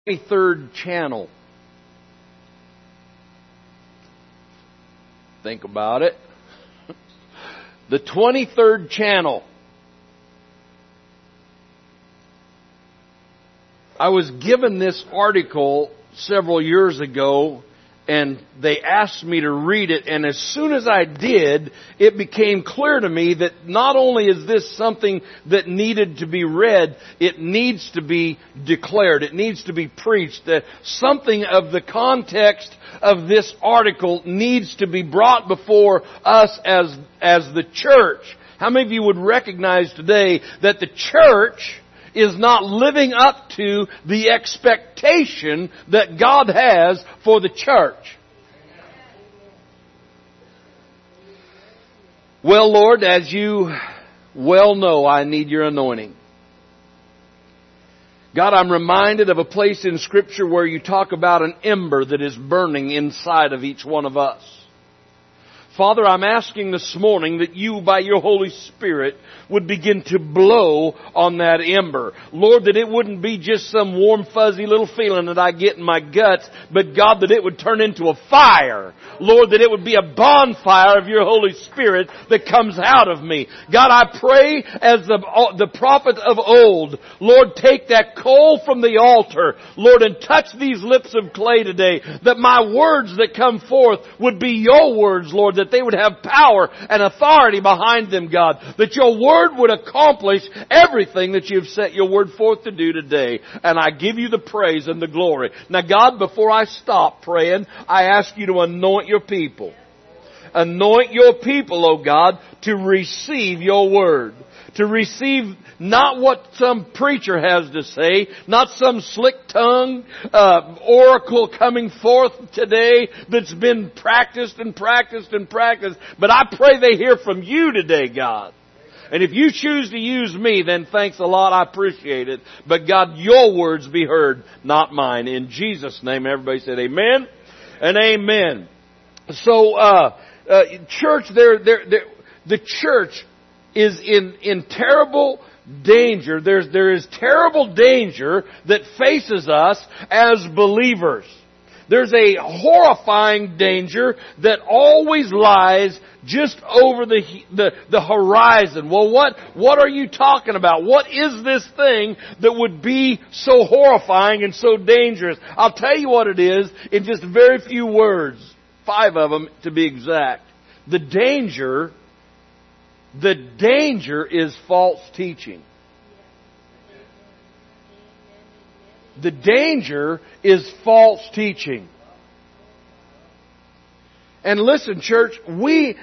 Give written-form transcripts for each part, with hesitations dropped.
23rd channel. Think about it. The 23rd channel. I was given this article several years ago, and they asked me to read it, and as soon as I did, it became clear to me that not only is this something that needed to be read, it needs to be declared, it needs to be preached, that something of the context of this article needs to be brought before us as the church. How many of you would recognize today that the church is not living up to the expectation that God has for the church? Well, Lord, as you well know, I need your anointing. God, I'm reminded of a place in Scripture where you talk about an ember that is burning inside of each one of us. Father, I'm asking this morning that you, by your Holy Spirit, would begin to blow on that ember. Lord, that it wouldn't be just some warm, fuzzy little feeling that I get in my guts, but God, that it would turn into a fire. Lord, that it would be a bonfire of your Holy Spirit that comes out of me. God, I pray as the prophet of old, Lord, take that coal from the altar, Lord, and touch these lips of clay today, that my words that come forth would be your words, Lord, that they would have power and authority behind them, God. That your word would accomplish everything that you've set your word forth to do today. And I give you the praise and the glory. Now, God, before I stop praying, I ask you to anoint your people. Anoint your people, oh God, to receive your word. To receive not what some preacher has to say, not some slick-tongued oracle coming forth today that's been practiced and practiced and practiced, but I pray they hear from you today, God. And if you choose to use me, then thanks a lot, I appreciate it. But God, your words be heard, not mine. In Jesus' name, everybody said amen and amen. So, church, the church is in terrible danger. There is terrible danger that faces us as believers. There's a horrifying danger that always lies just over the horizon. Well, what are you talking about? What is this thing that would be so horrifying and so dangerous? I'll tell you what it is in just very few words. 5 of them to be exact. The danger is false teaching. The danger is false teaching. And listen, church, you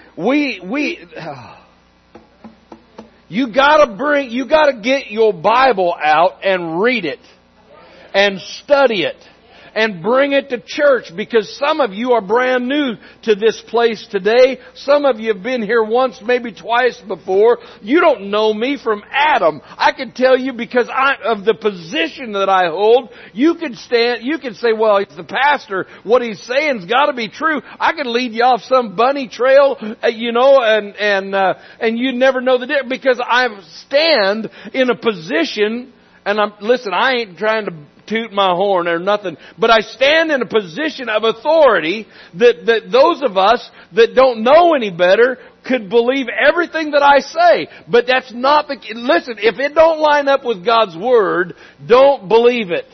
gotta get your Bible out and read it and study it. And bring it to church, because some of you are brand new to this place today. Some of you have been here once, maybe twice before. You don't know me from Adam. I can tell you because of the position that I hold. You can say, well, it's the pastor. What he's saying's got to be true. I can lead you off some bunny trail, and you never know the difference, because I stand in a position, and I ain't trying to toot my horn or nothing, but I stand in a position of authority that those of us that don't know any better could believe everything that I say. But that's not listen, if it don't line up with God's Word, don't believe it.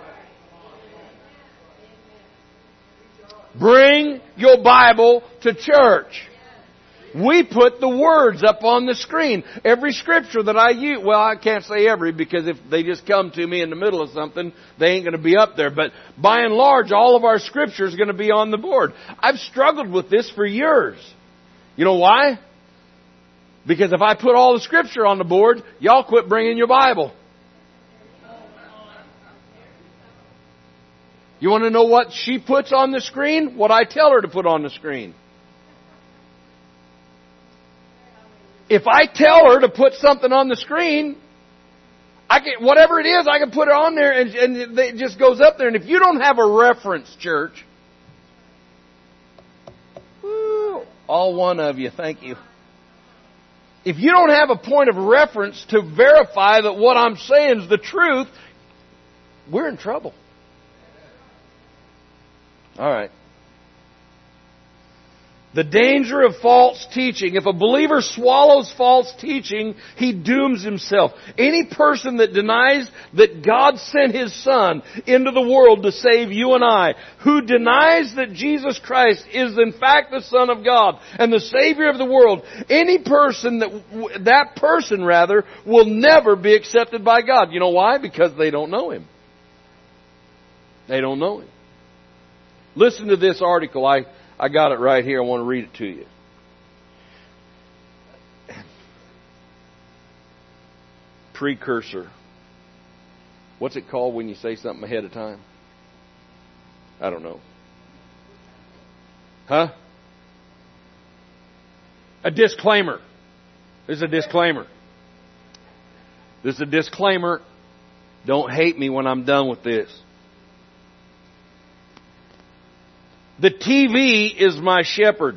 Bring your Bible to church. We put the words up on the screen. Every scripture that I use, well, I can't say every, because if they just come to me in the middle of something, they ain't going to be up there. But by and large, all of our scripture is going to be on the board. I've struggled with this for years. You know why? Because if I put all the scripture on the board, y'all quit bringing your Bible. You want to know what she puts on the screen? What I tell her to put on the screen. If I tell her to put something on the screen, whatever it is, I can put it on there and it just goes up there. And if you don't have a reference, church, all one of you, thank you. If you don't have a point of reference to verify that what I'm saying is the truth, we're in trouble. All right. The danger of false teaching. If a believer swallows false teaching, he dooms himself. Any person that denies that God sent His Son into the world to save you and I, who denies that Jesus Christ is in fact the Son of God and the Savior of the world, any person that person will never be accepted by God. You know why? Because they don't know Him. They don't know Him. Listen to this article. I got it right here. I want to read it to you. Precursor. What's it called when you say something ahead of time? I don't know. Huh? A disclaimer. This is a disclaimer. This is a disclaimer. Don't hate me when I'm done with this. The TV is my shepherd.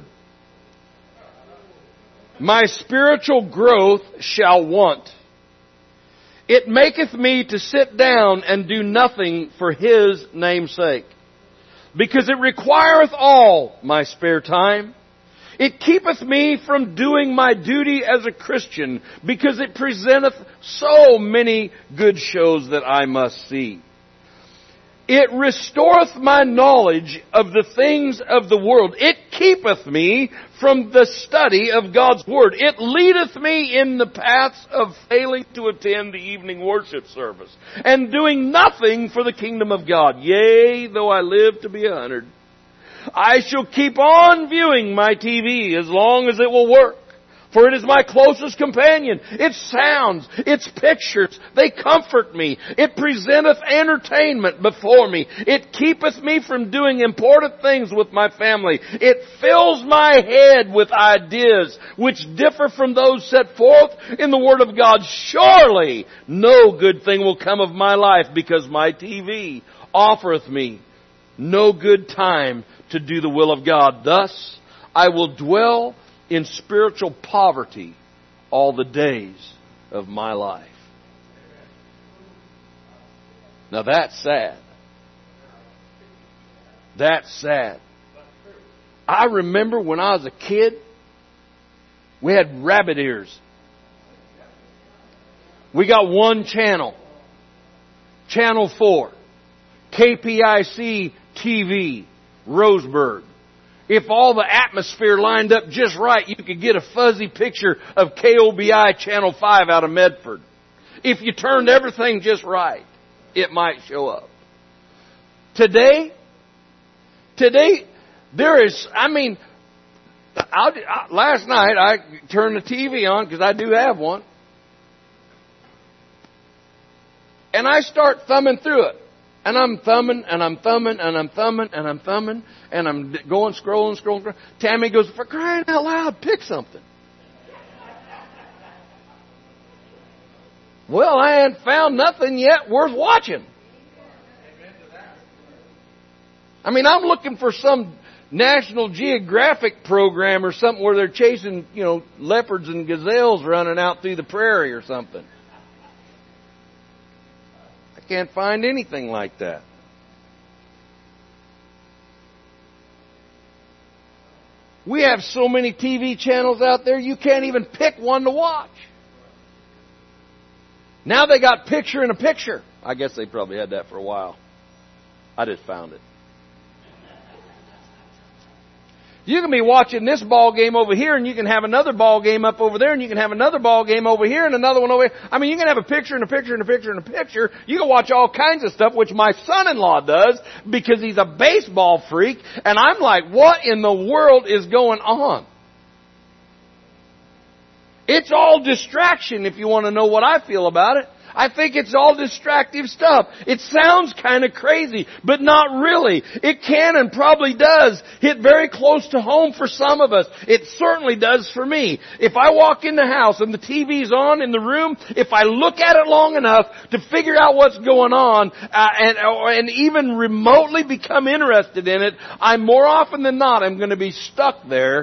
My spiritual growth shall want. It maketh me to sit down and do nothing for His name's sake. Because it requireth all my spare time. It keepeth me from doing my duty as a Christian, because it presenteth so many good shows that I must see. It restoreth my knowledge of the things of the world. It keepeth me from the study of God's Word. It leadeth me in the paths of failing to attend the evening worship service, and doing nothing for the kingdom of God. Yea, though I live to be 100, I shall keep on viewing my TV as long as it will work. For it is my closest companion. Its sounds, its pictures, they comfort me. It presenteth entertainment before me. It keepeth me from doing important things with my family. It fills my head with ideas which differ from those set forth in the Word of God. Surely no good thing will come of my life, because my TV offereth me no good time to do the will of God. Thus I will dwell in spiritual poverty all the days of my life. Now that's sad. That's sad. I remember when I was a kid, we had rabbit ears. We got one channel. Channel 4. KPIC TV, Roseburg. If all the atmosphere lined up just right, you could get a fuzzy picture of KOBI Channel 5 out of Medford. If you turned everything just right, it might show up. Today, there is, last night I turned the TV on, because I do have one, and I start thumbing through it. And I'm thumbing, and I'm thumbing, and I'm thumbing, and I'm thumbing, and I'm going, scrolling. Tammy goes, for crying out loud, pick something. Well, I ain't found nothing yet worth watching. I'm looking for some National Geographic program or something where they're chasing, leopards and gazelles running out through the prairie or something. Can't find anything like that. We have so many TV channels out there, you can't even pick one to watch. Now they got picture in a picture. I guess they probably had that for a while. I just found it. You can be watching this ball game over here, and you can have another ball game up over there, and you can have another ball game over here, and another one over here. You can have a picture and a picture and a picture and a picture. You can watch all kinds of stuff, which my son-in-law does, because he's a baseball freak, and I'm like, what in the world is going on? It's all distraction, if you want to know what I feel about it. I think it's all distractive stuff. It sounds kind of crazy, but not really. It can and probably does hit very close to home for some of us. It certainly does for me. If I walk in the house and the TV's on in the room, if I look at it long enough to figure out what's going on and even remotely become interested in it, I'm more often than not, I'm going to be stuck there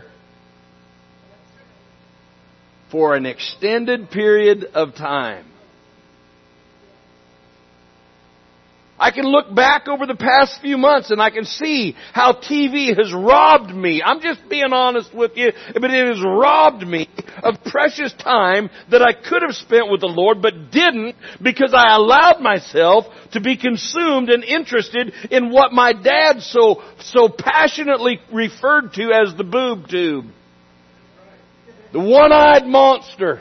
for an extended period of time. I can look back over the past few months and I can see how TV has robbed me. I'm just being honest with you, but it has robbed me of precious time that I could have spent with the Lord, but didn't, because I allowed myself to be consumed and interested in what my dad so passionately referred to as the boob tube. The one-eyed monster.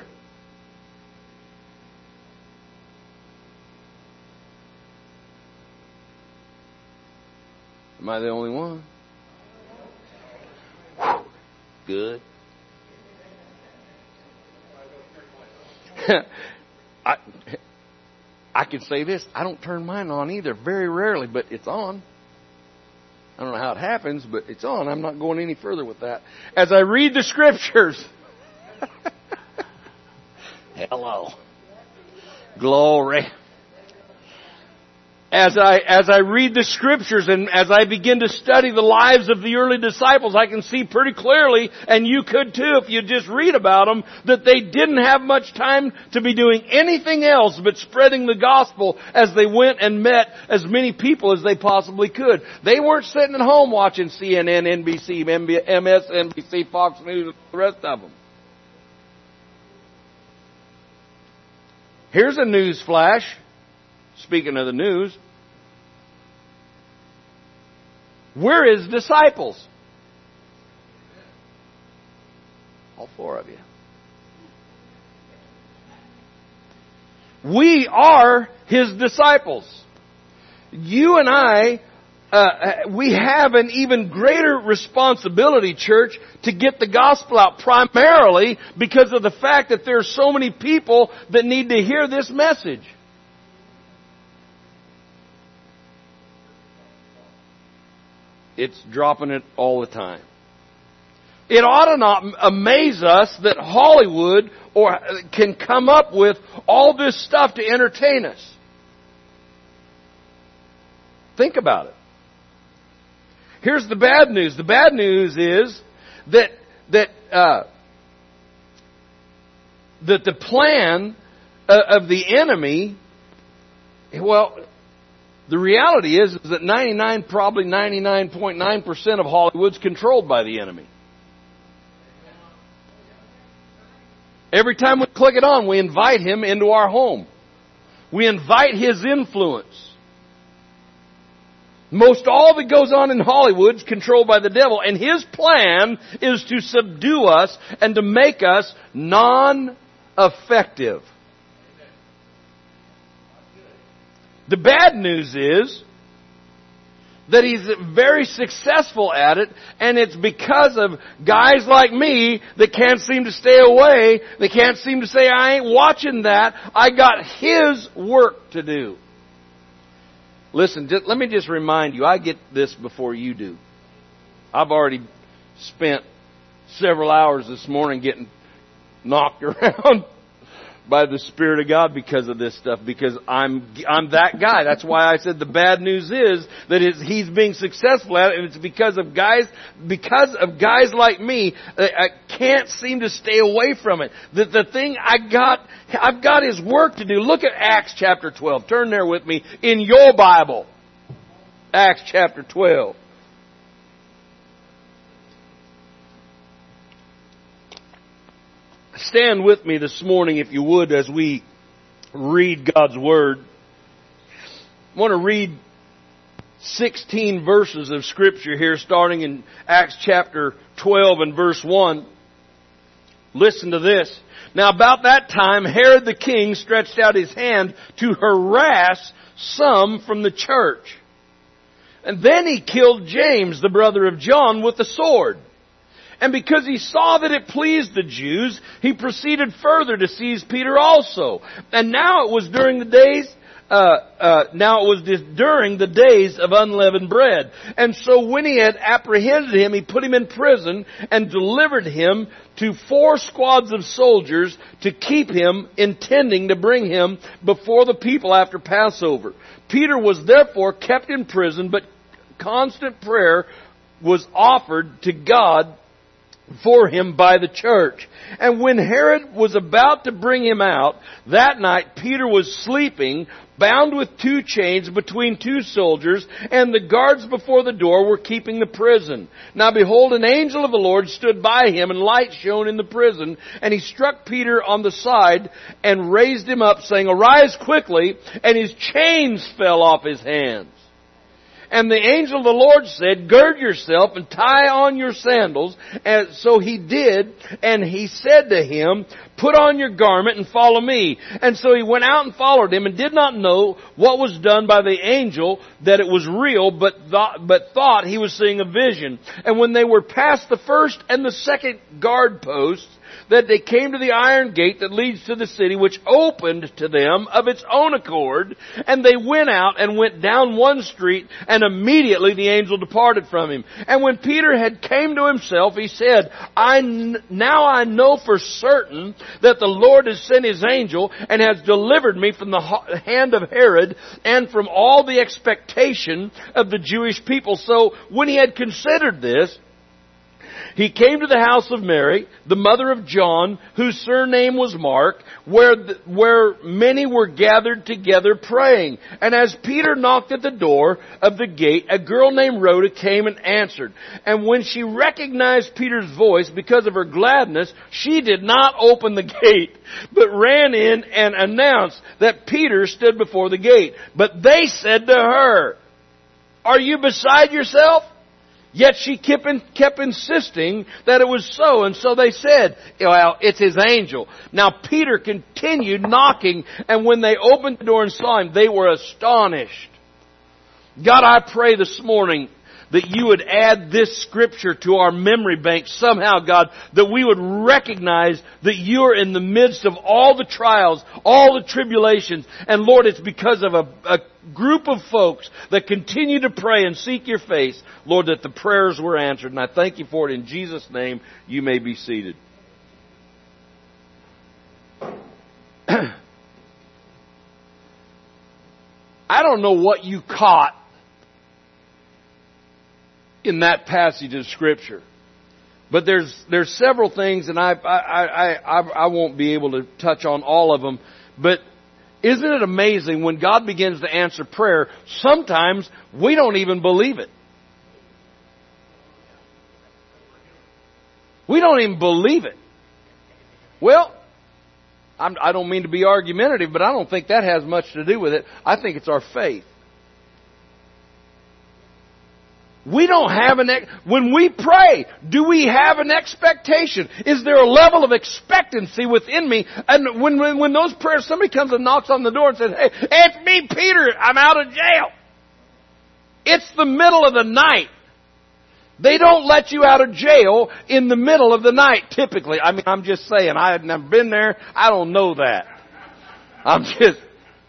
Am I the only one? Good. I can say this. I don't turn mine on either. Very rarely, but it's on. I don't know how it happens, but it's on. I'm not going any further with that. As I read the Scriptures. Hello. Glory. As I read the Scriptures and as I begin to study the lives of the early disciples, I can see pretty clearly, and you could too if you just read about them, that they didn't have much time to be doing anything else but spreading the gospel as they went and met as many people as they possibly could. They weren't sitting at home watching CNN, NBC, MSNBC, Fox News, and the rest of them. Here's a news flash. Speaking of the news, we're His disciples. All four of you. We are His disciples. You and I, we have an even greater responsibility, church, to get the gospel out, primarily because of the fact that there are so many people that need to hear this message. It's dropping it all the time. It ought to not amaze us that Hollywood can come up with all this stuff to entertain us. Think about it. Here's the bad news. The bad news is that the plan of the enemy, well, the reality is that probably 99.9% of Hollywood's controlled by the enemy. Every time we click it on, we invite him into our home. We invite his influence. Most all that goes on in Hollywood is controlled by the devil, and his plan is to subdue us and to make us non-effective. The bad news is that he's very successful at it, and it's because of guys like me that can't seem to stay away. They can't seem to say, I ain't watching that. I got his work to do. Listen, let me just remind you, I get this before you do. I've already spent several hours this morning getting knocked around by the Spirit of God because of this stuff, because I'm that guy. That's why I said the bad news is that he's being successful at it, and it's because of guys like me that I can't seem to stay away from it. The thing I've got his work to do. Look at Acts chapter 12. Turn there with me in your Bible. Acts chapter 12. Stand with me this morning, if you would, as we read God's Word. I want to read 16 verses of Scripture here, starting in Acts chapter 12 and verse 1. Listen to this. Now about that time, Herod the king stretched out his hand to harass some from the church. And then he killed James, the brother of John, with the sword. And because he saw that it pleased the Jews, he proceeded further to seize Peter also. And now it was during the days of unleavened bread. And so when he had apprehended him, he put him in prison and delivered him to 4 squads of soldiers to keep him, intending to bring him before the people after Passover. Peter was therefore kept in prison, but constant prayer was offered to God for him by the church. And when Herod was about to bring him out, that night Peter was sleeping, bound with 2 chains between 2 soldiers, and the guards before the door were keeping the prison. Now behold, an angel of the Lord stood by him, and light shone in the prison, and he struck Peter on the side and raised him up, saying, "Arise quickly," and his chains fell off his hands. And the angel of the Lord said, "Gird yourself and tie on your sandals." And so he did, and he said to him, "Put on your garment and follow me." And so he went out and followed him, and did not know what was done by the angel, that it was real, but thought he was seeing a vision. And when they were past the first and the second guard posts, that they came to the iron gate that leads to the city, which opened to them of its own accord. And they went out and went down one street, and immediately the angel departed from him. And when Peter had came to himself, he said, Now I know for certain that the Lord has sent His angel, and has delivered me from the hand of Herod, and from all the expectation of the Jewish people. So when he had considered this, he came to the house of Mary, the mother of John, whose surname was Mark, where many were gathered together praying. And as Peter knocked at the door of the gate, a girl named Rhoda came and answered. And when she recognized Peter's voice, because of her gladness, she did not open the gate, but ran in and announced that Peter stood before the gate. But they said to her, "Are you beside yourself?" Yet she kept insisting that it was so. And so they said, "Well, it's his angel." Now Peter continued knocking, and when they opened the door and saw him, they were astonished. God, I pray this morning that you would add this scripture to our memory bank somehow, God, that we would recognize that you're in the midst of all the trials, all the tribulations. And Lord, it's because of a group of folks that continue to pray and seek your face, Lord, that the prayers were answered. And I thank you for it. In Jesus' name, you may be seated. I don't know what you caught in that passage of Scripture, but there's several things, and I won't be able to touch on all of them. But isn't it amazing when God begins to answer prayer? Sometimes we don't even believe it. We don't even believe it. Well, I don't mean to be argumentative, but I don't think that has much to do with it. I think it's our faith. We don't have when we pray, do we have an expectation? Is there a level of expectancy within me? And when those prayers, somebody comes and knocks on the door and says, "Hey, it's me, Peter, I'm out of jail." It's the middle of the night. They don't let you out of jail in the middle of the night, typically. I mean, I'm just saying, I have never been there. I don't know that. I'm just...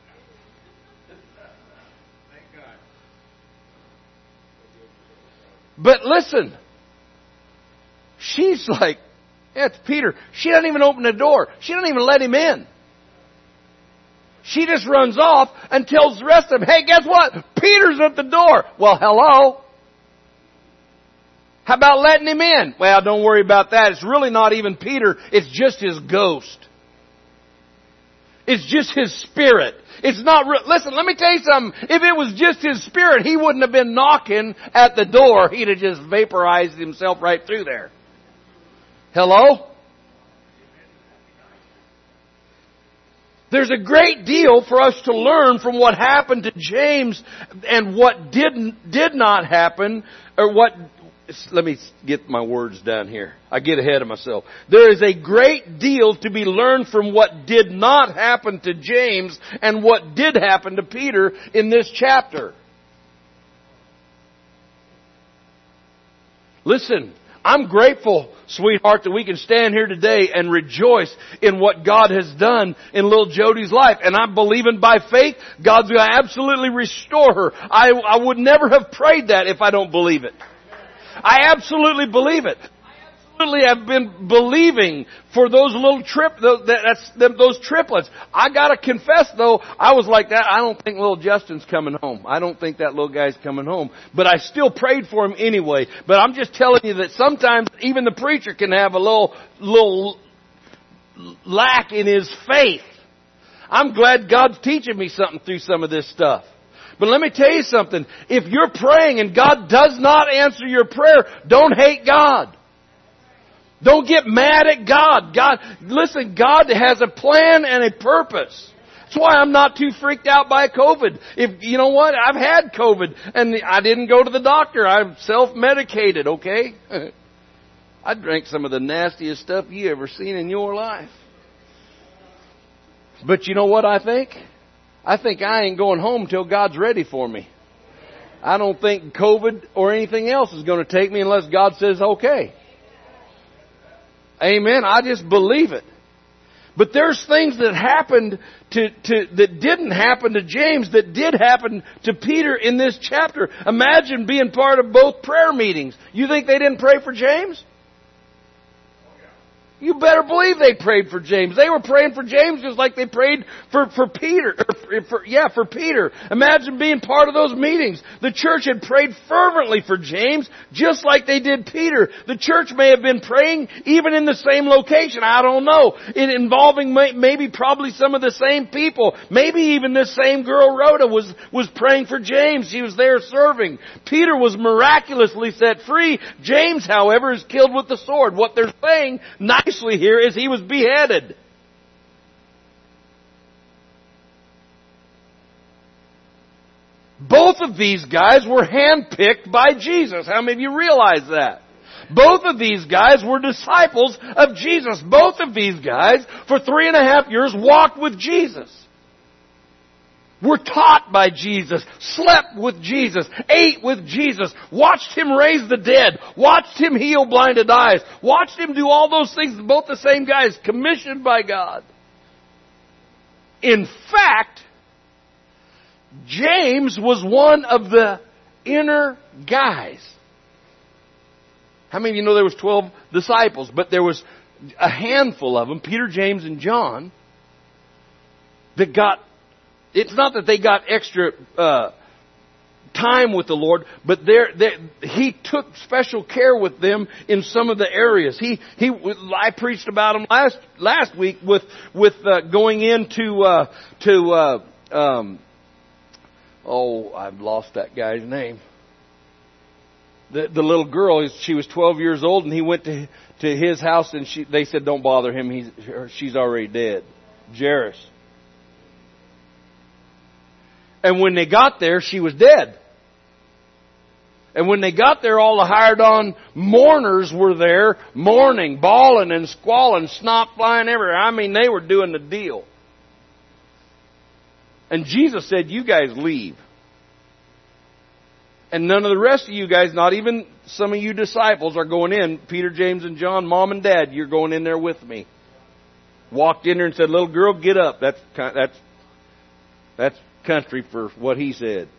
But listen, she's like, "Yeah, it's Peter." She doesn't even open the door. She doesn't even let him in. She just runs off and tells the rest of them, "Hey, guess what? Peter's at the door." Well, hello. How about letting him in? Well, don't worry about that. It's really not even Peter. It's just his ghost. It's just his spirit. It's not real. Listen, let me tell you something. If it was just his spirit, he wouldn't have been knocking at the door. He'd have just vaporized himself right through there. Hello? There's a great deal for us to learn from what happened to James and what did not happen, or what... Let me get my words down here. I get ahead of myself. There is a great deal to be learned from what did not happen to James and what did happen to Peter in this chapter. Listen, I'm grateful, sweetheart, that we can stand here today and rejoice in what God has done in little Jody's life. And I'm believing by faith, God's going to absolutely restore her. I would never have prayed that if I don't believe it. I absolutely believe it. absolutely have been believing for those those triplets. I gotta confess though, I was like that. I don't think little Justin's coming home. I don't think that little guy's coming home. But I still prayed for him anyway. But I'm just telling you that sometimes even the preacher can have a little lack in his faith. I'm glad God's teaching me something through some of this stuff. But let me tell you something. If you're praying and God does not answer your prayer, don't hate God. Don't get mad at God. Listen, God has a plan and a purpose. That's why I'm not too freaked out by COVID. You know what? I've had COVID and I didn't go to the doctor. I'm self-medicated, okay? I drank some of the nastiest stuff you ever seen in your life. But you know what I think? I think I ain't going home till God's ready for me. I don't think COVID or anything else is going to take me unless God says okay. Amen. I just believe it. But there's things that happened that didn't happen to James that did happen to Peter in this chapter. Imagine being part of both prayer meetings. You think they didn't pray for James? You better believe they prayed for James. They were praying for James just like they prayed for Peter. For Peter. Imagine being part of those meetings. The church had prayed fervently for James just like they did Peter. The church may have been praying even in the same location. I don't know. Involving maybe probably some of the same people. Maybe even this same girl Rhoda was praying for James. She was there serving. Peter was miraculously set free. James, however, is killed with the sword. What they're saying nicely here is he was beheaded. Both of these guys were handpicked by Jesus. How many of you realize that? Both of these guys were disciples of Jesus. Both of these guys, for 3.5 years, walked with Jesus. Were taught by Jesus, slept with Jesus, ate with Jesus, watched Him raise the dead, watched Him heal blinded eyes, watched Him do all those things, both the same guys, commissioned by God. In fact, James was one of the inner guys. How many of you know there was 12 disciples, but there was a handful of them, Peter, James, and John, that got, it's not that they got extra time with the Lord, but He took special care with them in some of the areas. I preached about them last week with going into I've lost that guy's name. The little girl, she was 12 years old, and he went to his house, and they said, "Don't bother him. She's already dead." Jairus. And when they got there, she was dead. And when they got there, all the hired-on mourners were there, mourning, bawling and squalling, snot flying everywhere. I mean, they were doing the deal. And Jesus said, "You guys leave." And none of the rest of you guys, not even some of you disciples, are going in. Peter, James, and John, Mom and Dad, you're going in there with me. Walked in there and said, "Little girl, get up." That's country for what he said.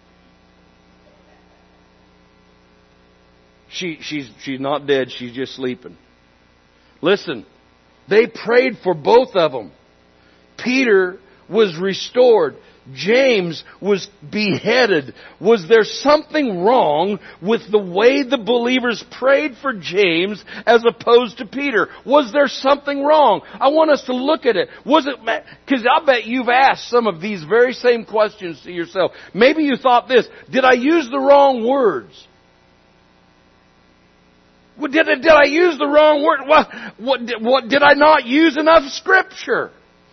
She's not dead. She's just sleeping. Listen, they prayed for both of them. Peter was restored. James was beheaded. Was there something wrong with the way the believers prayed for James as opposed to Peter? Was there something wrong? I want us to look at it. Was it, because I'll bet you've asked some of these very same questions to yourself. Maybe you thought this: did I use the wrong words? Did I use the wrong word? What did I not use enough Scripture?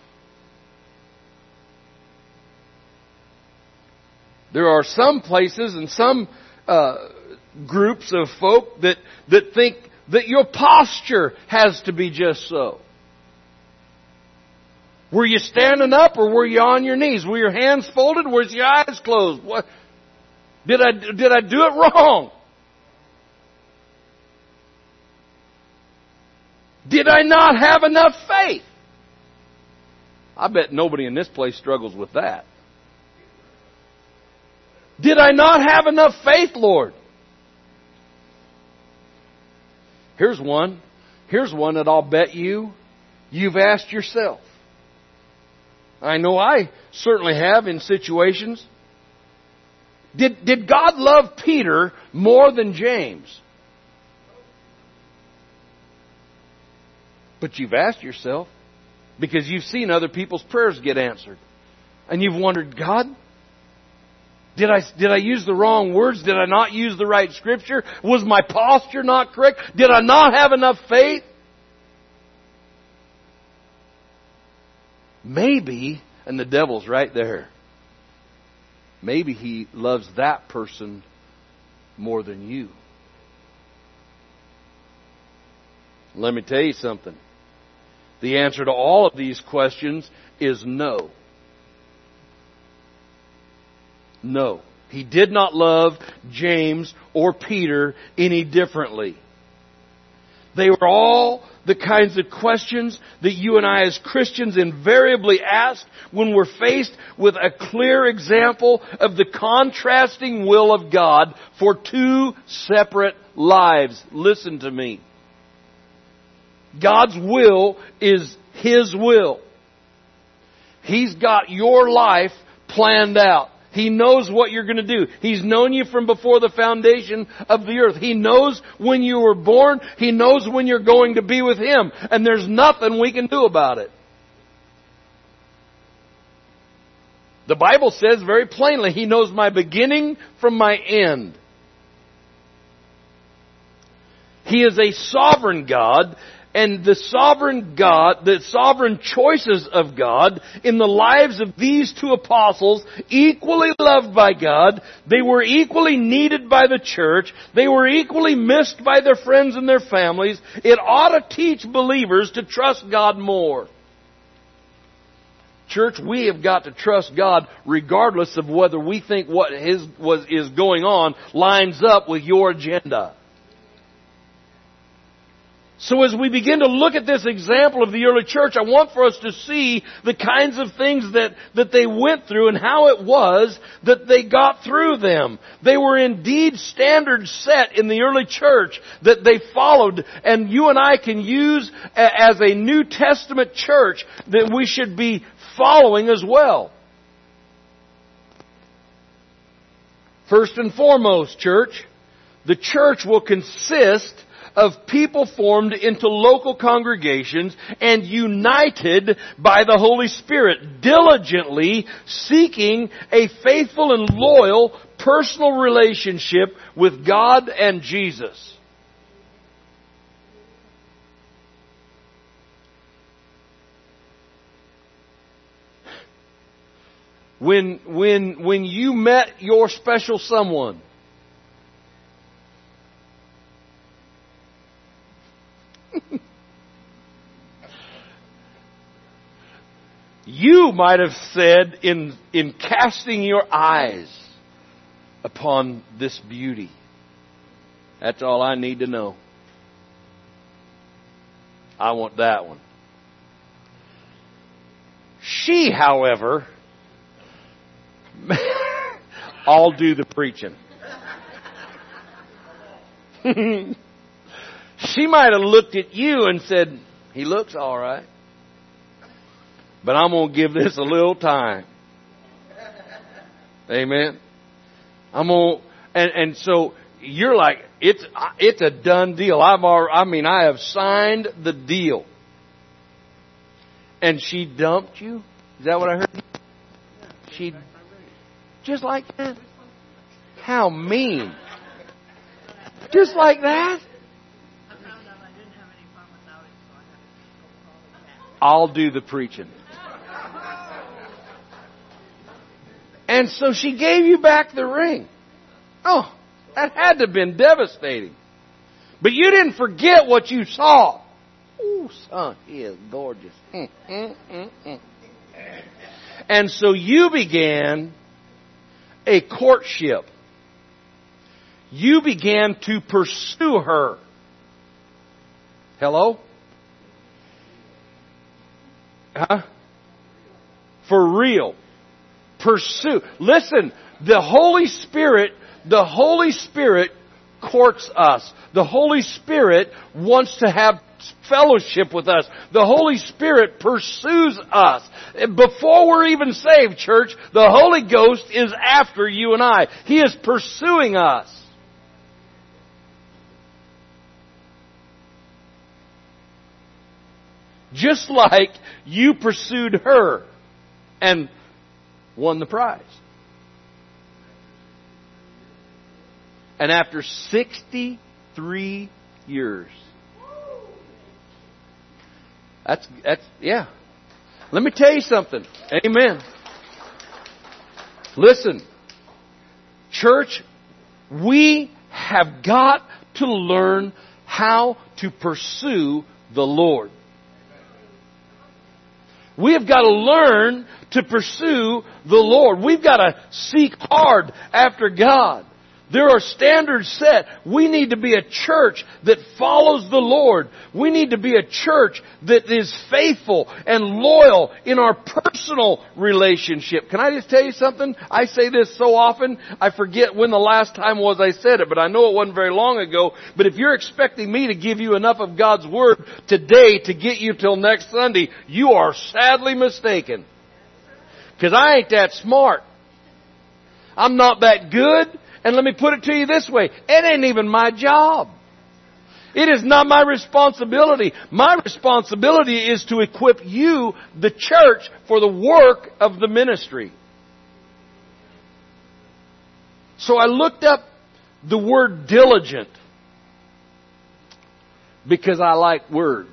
There are some places and some groups of folk that think that your posture has to be just so. Were you standing up or were you on your knees? Were your hands folded or was your eyes closed? What? Did I do it wrong? Did I not have enough faith? I bet nobody in this place struggles with that. Did I not have enough faith, Lord? Here's one. Here's one that I'll bet you've asked yourself. I know I certainly have in situations. Did God love Peter more than James? But you've asked yourself because you've seen other people's prayers get answered. And you've wondered, God, did I use the wrong words? Did I not use the right scripture? Was my posture not correct? Did I not have enough faith? Maybe, and the devil's right there, maybe he loves that person more than you. Let me tell you something. The answer to all of these questions is no. No. He did not love James or Peter any differently. They were all the kinds of questions that you and I as Christians invariably ask when we're faced with a clear example of the contrasting will of God for two separate lives. Listen to me. God's will is His will. He's got your life planned out. He knows what you're going to do. He's known you from before the foundation of the earth. He knows when you were born. He knows when you're going to be with Him. And there's nothing we can do about it. The Bible says very plainly, He knows my beginning from my end. He is a sovereign God. And the sovereign God, the sovereign choices of God in the lives of these two apostles, equally loved by God, they were equally needed by the church, they were equally missed by their friends and their families. It ought to teach believers to trust God more. Church, we have got to trust God regardless of whether we think what is going on lines up with your agenda. So as we begin to look at this example of the early church, I want for us to see the kinds of things that they went through and how it was that they got through them. They were indeed standards set in the early church that they followed, and you and I can use as a New Testament church that we should be following as well. First and foremost, church, the church will consist of people formed into local congregations and united by the Holy Spirit, diligently seeking a faithful and loyal personal relationship with God and Jesus. When you met your special someone, you might have said in casting your eyes upon this beauty, that's all I need to know. I want that one. She, however, I'll do the preaching. She might have looked at you and said, he looks all right, but I'm going to give this a little time. Amen. And so you're like, it's a done deal. I have signed the deal. And she dumped you? Is that what I heard? She, just like that? How mean. Just like that? I'll do the preaching. And so she gave you back the ring. Oh, that had to have been devastating. But you didn't forget what you saw. Oh, son, he is gorgeous. And so you began a courtship. You began to pursue her. Hello? Huh? For real. Pursue. Listen, the Holy Spirit courts us. The Holy Spirit wants to have fellowship with us. The Holy Spirit pursues us. Before we're even saved, church, the Holy Ghost is after you and I. He is pursuing us. Just like you pursued her and won the prize. And after 63 years. That's yeah. Let me tell you something. Amen. Listen. Church, we have got to learn how to pursue the Lord. We have got to learn to pursue the Lord. We've got to seek hard after God. There are standards set. We need to be a church that follows the Lord. We need to be a church that is faithful and loyal in our personal relationship. Can I just tell you something? I say this so often, I forget when the last time was I said it, but I know it wasn't very long ago. But if you're expecting me to give you enough of God's Word today to get you till next Sunday, you are sadly mistaken. Because I ain't that smart. I'm not that good. And let me put it to you this way. It ain't even my job. It is not my responsibility. My responsibility is to equip you, the church, for the work of the ministry. So I looked up the word diligent because I like words.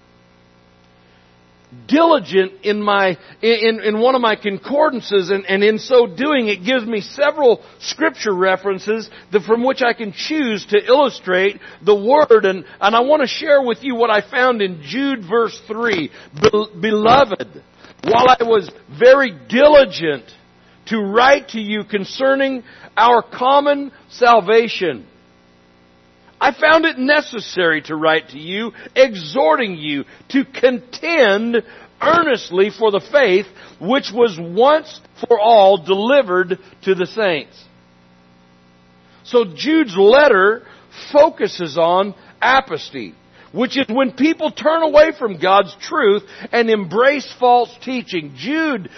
Diligent in one of my concordances, and in so doing it gives me several scripture references from which I can choose to illustrate the word, and I want to share with you what I found in Jude verse 3. Beloved, while I was very diligent to write to you concerning our common salvation, I found it necessary to write to you, exhorting you to contend earnestly for the faith which was once for all delivered to the saints. So Jude's letter focuses on apostasy, which is when people turn away from God's truth and embrace false teaching. Jude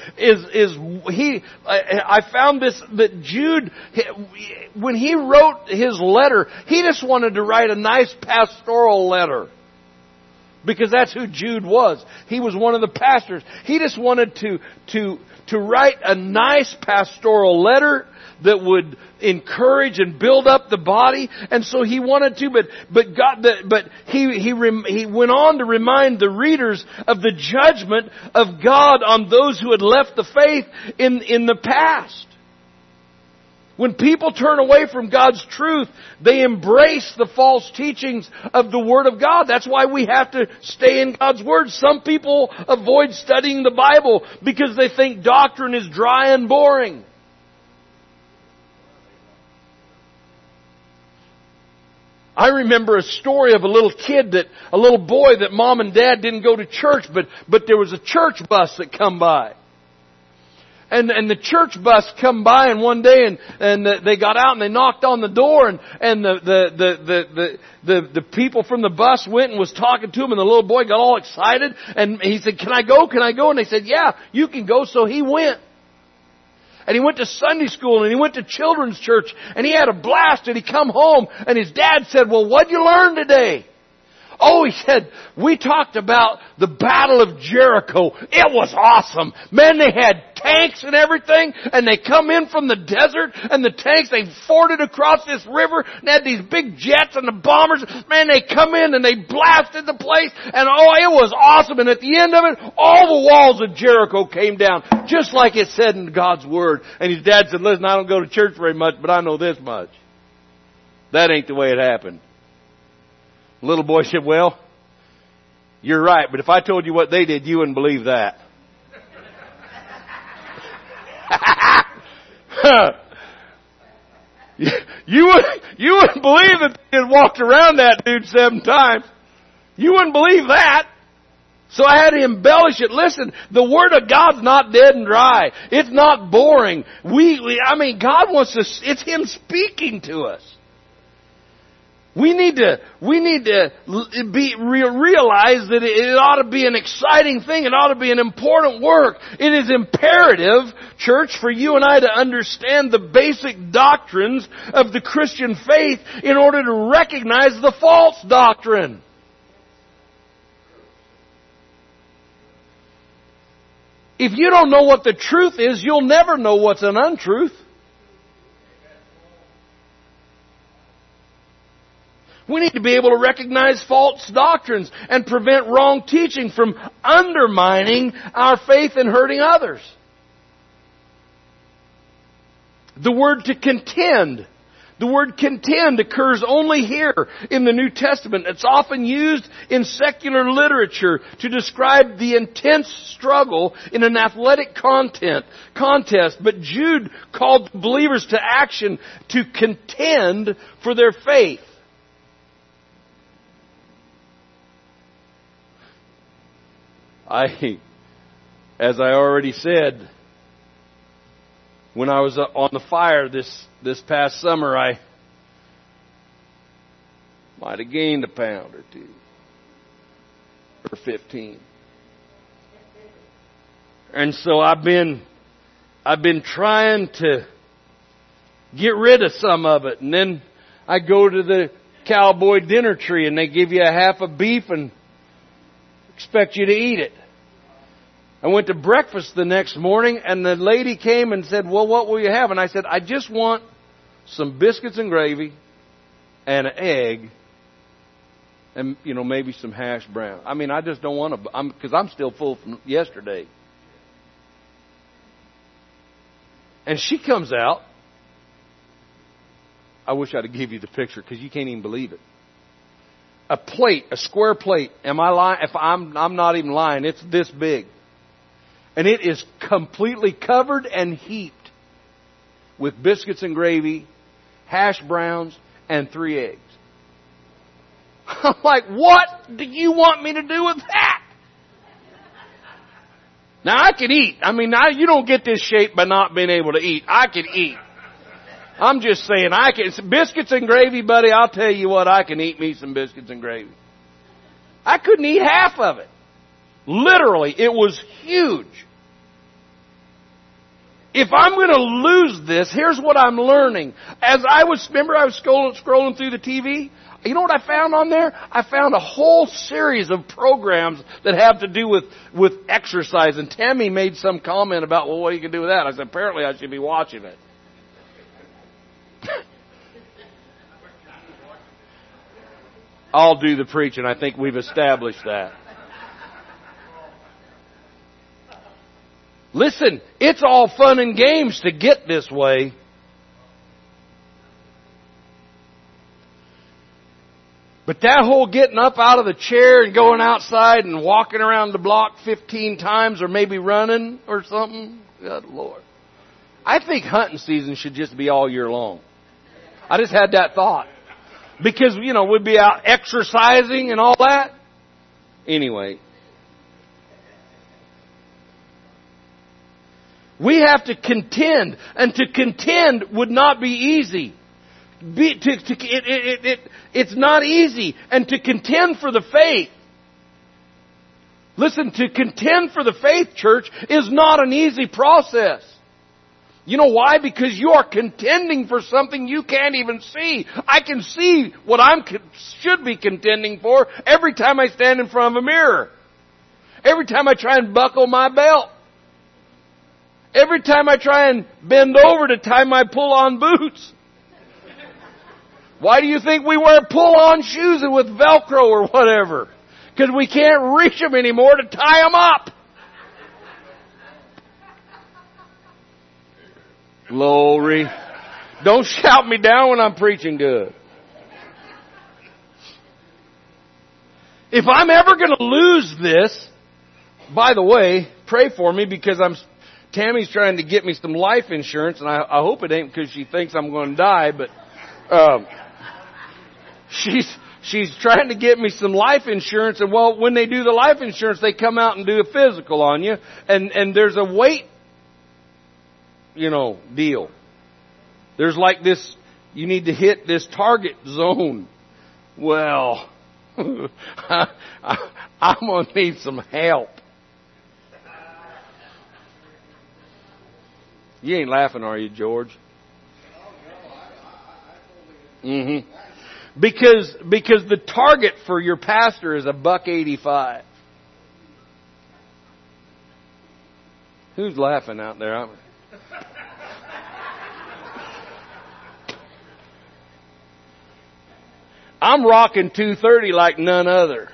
I found this, that Jude, when he wrote his letter, he just wanted to write a nice pastoral letter. Because that's who Jude was. He was one of the pastors. He just wanted to write a nice pastoral letter that would encourage and build up the body, and so he wanted to. But he went on to remind the readers of the judgment of God on those who had left the faith in the past. When people turn away from God's truth, they embrace the false teachings of the Word of God. That's why we have to stay in God's Word. Some people avoid studying the Bible because they think doctrine is dry and boring. I remember a story of a little boy that mom and dad didn't go to church, but there was a church bus that come by. And the church bus come by, and one day and they got out and they knocked on the door, and the people from the bus went and was talking to him, and the little boy got all excited, and he said, "Can I go? Can I go?" And they said, "Yeah, you can go." So he went. And he went to Sunday school, and he went to children's church, and he had a blast, and he come home, and his dad said, "Well, what'd you learn today?" Oh, he said, "We talked about the Battle of Jericho. It was awesome. Man, they had tanks and everything, and they come in from the desert, and the tanks, they forded across this river, and had these big jets and the bombers. Man, they come in and they blasted the place, and oh, it was awesome. And at the end of it, all the walls of Jericho came down, just like it said in God's Word." And his dad said, "Listen, I don't go to church very much, but I know this much. That ain't the way it happened." The little boy said, "Well, you're right, but if I told you what they did, you wouldn't believe that." You wouldn't believe that they had walked around that dude 7 times. You wouldn't believe that. So I had to embellish it. Listen, the Word of God's not dead and dry. It's not boring. God wants to, it's Him speaking to us. We need to realize that it ought to be an exciting thing. It ought to be an important work. It is imperative, church, for you and I to understand the basic doctrines of the Christian faith in order to recognize the false doctrine. If you don't know what the truth is, you'll never know what's an untruth. We need to be able to recognize false doctrines and prevent wrong teaching from undermining our faith and hurting others. The word to contend. The word contend occurs only here in the New Testament. It's often used in secular literature to describe the intense struggle in an athletic contest. But Jude called believers to action to contend for their faith. As I already said, when I was on the fire this past summer, I might have gained a pound or 2 or 15. And so I've been trying to get rid of some of it. And then I go to the cowboy dinner tree and they give you a half of beef and expect you to eat it. I went to breakfast the next morning and the lady came and said, well, what will you have? And I said, I just want some biscuits and gravy and an egg and, maybe some hash brown. I mean, I just don't want to, because I'm still full from yesterday. And she comes out. I wish I'd have given you the picture because you can't even believe it. A plate, a square plate. Am I lying? If I'm not even lying. It's this big. And it is completely covered and heaped with biscuits and gravy, hash browns, and 3 eggs. I'm like, what do you want me to do with that? Now I can eat. I mean, you don't get this shape by not being able to eat. I can eat. I'm just saying, biscuits and gravy, buddy, I'll tell you what, I can eat me some biscuits and gravy. I couldn't eat half of it. Literally, it was huge. If I'm going to lose this, here's what I'm learning. I was scrolling through the TV. You know what I found on there? I found a whole series of programs that have to do with exercise. And Tammy made some comment about, well, what you can do with that? I said, apparently I should be watching it. I'll do the preaching. I think we've established that. Listen, it's all fun and games to get this way. But that whole getting up out of the chair and going outside and walking around the block 15 times or maybe running or something, good Lord. I think hunting season should just be all year long. I just had that thought. Because, we'd be out exercising and all that. Anyway. We have to contend. And to contend would not be easy. It's not easy. And to contend for the faith. Listen, to contend for the faith, church, is not an easy process. You know why? Because you are contending for something you can't even see. I can see what should be contending for every time I stand in front of a mirror. Every time I try and buckle my belt. Every time I try and bend over to tie my pull-on boots. Why do you think we wear pull-on shoes with Velcro or whatever? Because we can't reach them anymore to tie them up. Glory. Don't shout me down when I'm preaching good. If I'm ever going to lose this, by the way, pray for me because Tammy's trying to get me some life insurance, and I hope it ain't because she thinks I'm going to die, but she's trying to get me some life insurance, and well, when they do the life insurance, they come out and do a physical on you, and there's a weight deal. There's like this, you need to hit this target zone. Well, I'm going to need some help. You ain't laughing, are you, George? Mm-hmm. Because the target for your pastor is $1.85. Who's laughing out there? I'm rocking 230 like none other.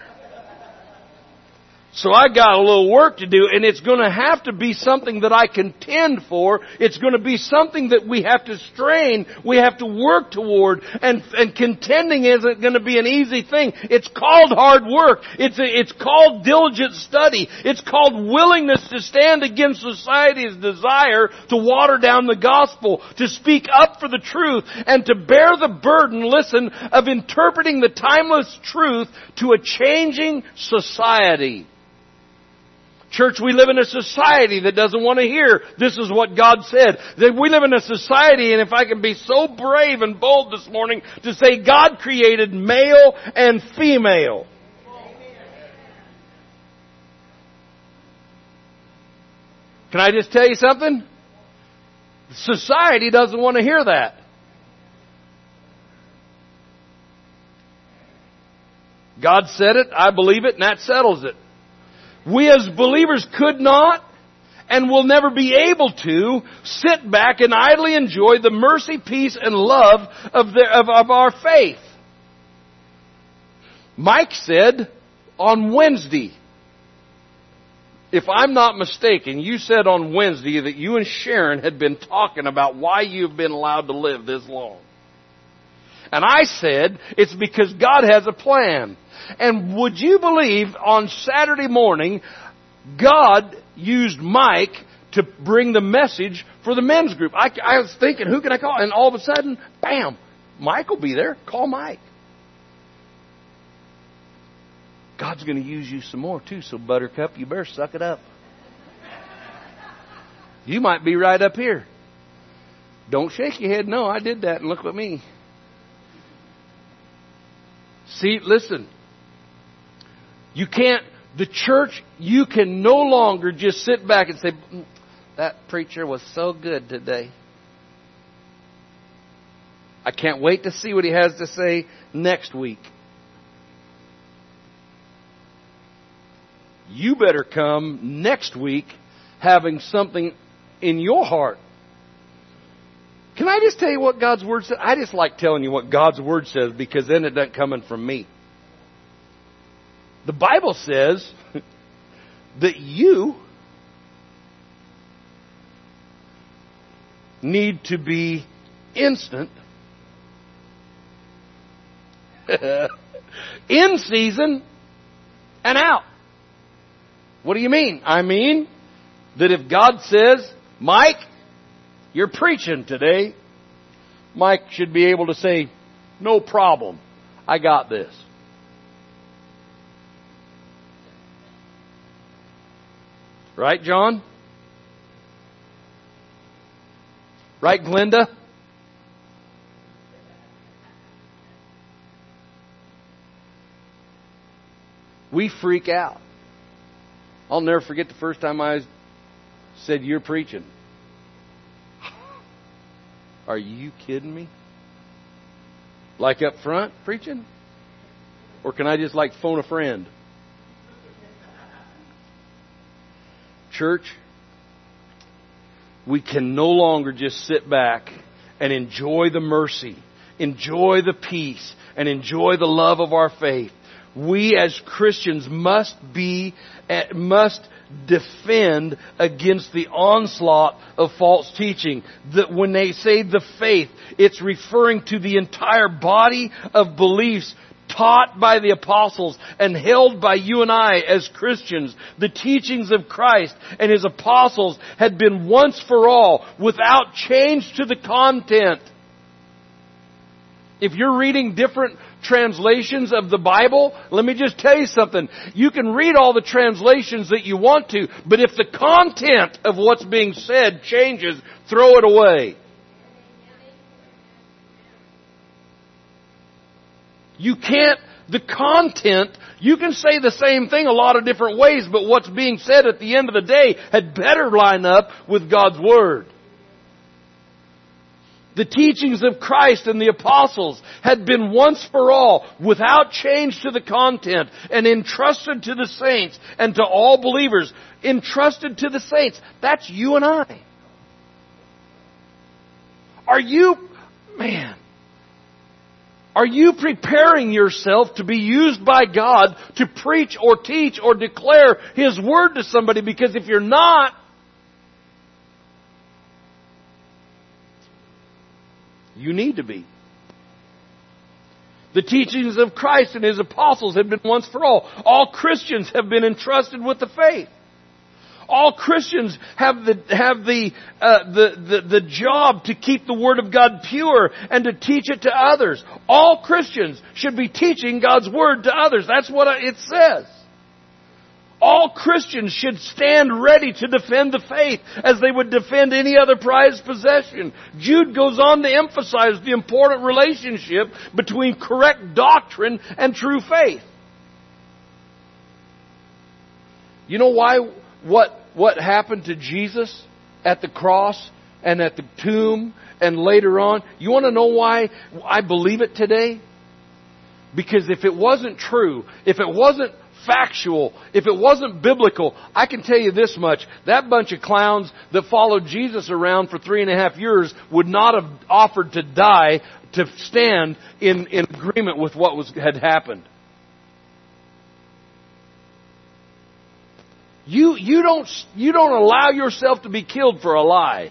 So I got a little work to do, and it's going to have to be something that I contend for. It's going to be something that we have to strain, we have to work toward, and contending isn't going to be an easy thing. It's called hard work. It's called diligent study. It's called willingness to stand against society's desire to water down the gospel, to speak up for the truth, and to bear the burden, listen, of interpreting the timeless truth to a changing society. Church, we live in a society that doesn't want to hear this is what God said. That we live in a society, and if I can be so brave and bold this morning to say God created male and female. Can I just tell you something? Society doesn't want to hear that. God said it, I believe it, and that settles it. We as believers could not and will never be able to sit back and idly enjoy the mercy, peace, and love of our faith. Mike said on Wednesday, if I'm not mistaken, you said on Wednesday that you and Sharon had been talking about why you've been allowed to live this long. And I said, it's because God has a plan. And would you believe on Saturday morning, God used Mike to bring the message for the men's group. I was thinking, who can I call? And all of a sudden, bam, Mike will be there. Call Mike. God's going to use you some more too, so Buttercup, you better suck it up. You might be right up here. Don't shake your head. No, I did that, and look at me. See, listen. You can't, the church, you can no longer just sit back and say, that preacher was so good today. I can't wait to see what he has to say next week. You better come next week having something in your heart. Can I just tell you what God's Word says? I just like telling you what God's Word says because then it doesn't come in from me. The Bible says that you need to be instant, in season, and out. What do you mean? I mean that if God says, Mike, you're preaching today, Mike should be able to say, no problem, I got this. Right, John? Right, Glenda? We freak out. I'll never forget the first time I said, you're preaching. Are you kidding me? Like up front preaching? Or can I just like phone a friend? Church, we can no longer just sit back and enjoy the mercy, enjoy the peace, and enjoy the love of our faith. We as Christians must defend against the onslaught of false teaching. That when they say the faith, it's referring to the entire body of beliefs taught by the apostles and held by you and I as Christians. The teachings of Christ and His apostles had been once for all, without change to the content. If you're reading different translations of the Bible, let me just tell you something. You can read all the translations that you want to, but if the content of what's being said changes, throw it away. You can't, the content, you can say the same thing a lot of different ways, but what's being said at the end of the day had better line up with God's Word. The teachings of Christ and the apostles had been once for all, without change to the content, and entrusted to the saints and to all believers. Entrusted to the saints. That's you and I. Are you preparing yourself to be used by God to preach or teach or declare His Word to somebody? Because if you're not, you need to be. The teachings of Christ and His apostles have been once for all. All Christians have been entrusted with the faith. All Christians have the job to keep the Word of God pure and to teach it to others. All Christians should be teaching God's Word to others. That's what it says. All Christians should stand ready to defend the faith as they would defend any other prized possession. Jude goes on to emphasize the important relationship between correct doctrine and true faith. You know why? What happened to Jesus at the cross and at the tomb and later on? You want to know why I believe it today? Because if it wasn't true, if it wasn't factual, if it wasn't biblical, I can tell you this much: that bunch of clowns that followed Jesus around for 3.5 years would not have offered to die to stand in agreement with what had happened. You don't allow yourself to be killed for a lie.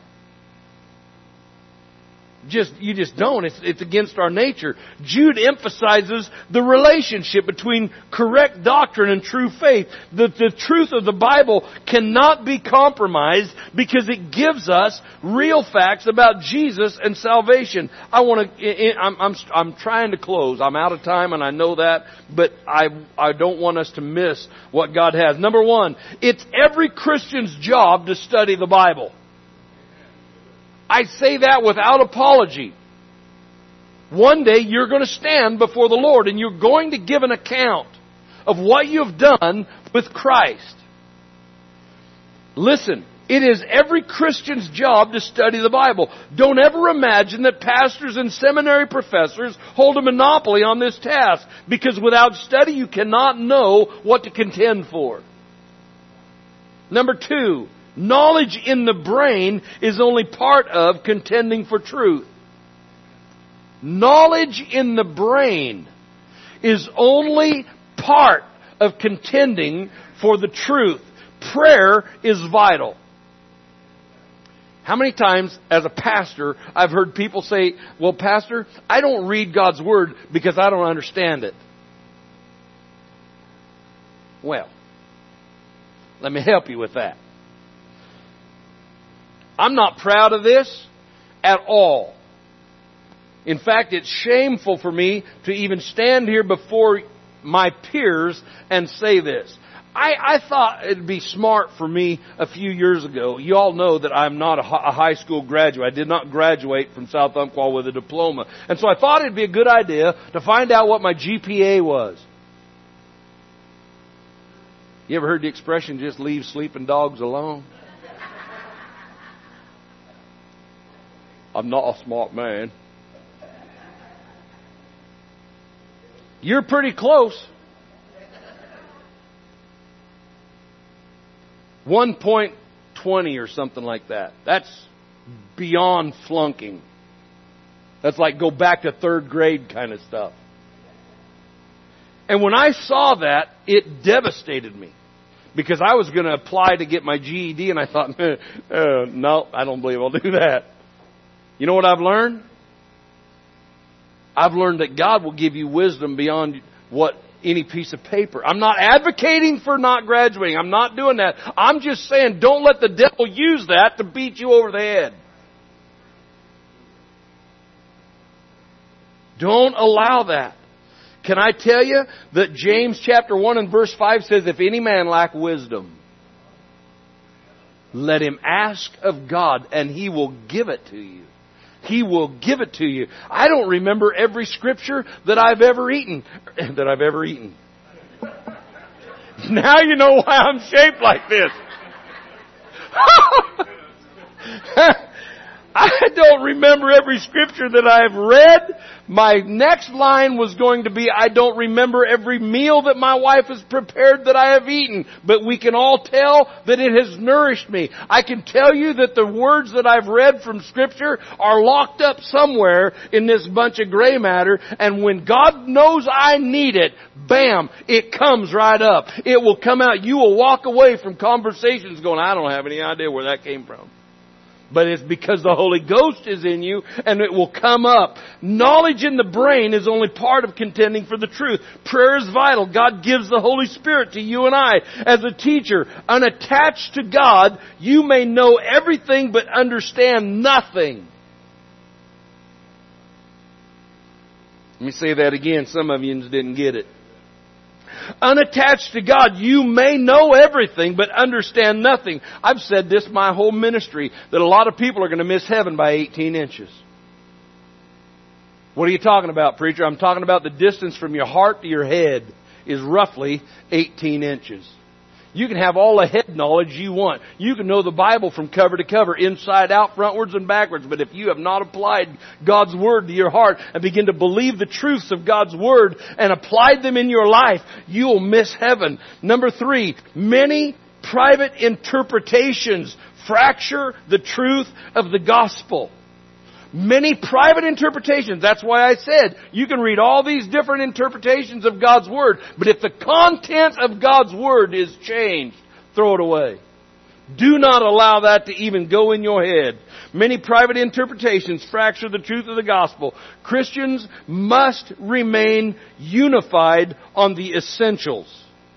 You just don't. It's against our nature. Jude emphasizes the relationship between correct doctrine and true faith. The truth of the Bible cannot be compromised because it gives us real facts about Jesus and salvation. I'm trying to close. I'm out of time and I know that, but I don't want us to miss what God has. Number one, it's every Christian's job to study the Bible. I say that without apology. One day you're going to stand before the Lord and you're going to give an account of what you've done with Christ. Listen, it is every Christian's job to study the Bible. Don't ever imagine that pastors and seminary professors hold a monopoly on this task, because without study you cannot know what to contend for. Number two, knowledge in the brain is only part of contending for truth. Knowledge in the brain is only part of contending for the truth. Prayer is vital. How many times as a pastor I've heard people say, well, Pastor, I don't read God's Word because I don't understand it. Well, let me help you with that. I'm not proud of this at all. In fact, it's shameful for me to even stand here before my peers and say this. I thought it'd be smart for me a few years ago. You all know that I'm not a high school graduate. I did not graduate from South Umpqua with a diploma. And so I thought it'd be a good idea to find out what my GPA was. You ever heard the expression, just leave sleeping dogs alone? I'm not a smart man. You're pretty close. 1.20 or something like that. That's beyond flunking. That's like go back to third grade kind of stuff. And when I saw that, it devastated me. Because I was going to apply to get my GED and I thought, no, I don't believe I'll do that. You know what I've learned? I've learned that God will give you wisdom beyond what any piece of paper. I'm not advocating for not graduating. I'm not doing that. I'm just saying don't let the devil use that to beat you over the head. Don't allow that. Can I tell you that James chapter 1 and verse 5 says, if any man lack wisdom, let him ask of God and He will give it to you. He will give it to you. I don't remember every scripture that I've ever eaten. Now you know why I'm shaped like this. I don't remember every scripture that I've read. My next line was going to be, I don't remember every meal that my wife has prepared that I have eaten. But we can all tell that it has nourished me. I can tell you that the words that I've read from scripture are locked up somewhere in this bunch of gray matter. And when God knows I need it, bam, it comes right up. It will come out. You will walk away from conversations going, I don't have any idea where that came from. But it's because the Holy Ghost is in you and it will come up. Knowledge in the brain is only part of contending for the truth. Prayer is vital. God gives the Holy Spirit to you and I. As a teacher, unattached to God, you may know everything but understand nothing. Let me say that again. Some of you didn't get it. Unattached to God, you may know everything, but understand nothing. I've said this my whole ministry, that a lot of people are going to miss heaven by 18 inches. What are you talking about, preacher? I'm talking about the distance from your heart to your head is roughly 18 inches. You can have all the head knowledge you want. You can know the Bible from cover to cover, inside out, frontwards and backwards. But if you have not applied God's Word to your heart and begin to believe the truths of God's Word and applied them in your life, you'll miss heaven. Number 3, many private interpretations fracture the truth of the gospel. Many private interpretations. That's why I said you can read all these different interpretations of God's Word, but if the content of God's Word is changed, throw it away. Do not allow that to even go in your head. Many private interpretations fracture the truth of the gospel. Christians must remain unified on the essentials.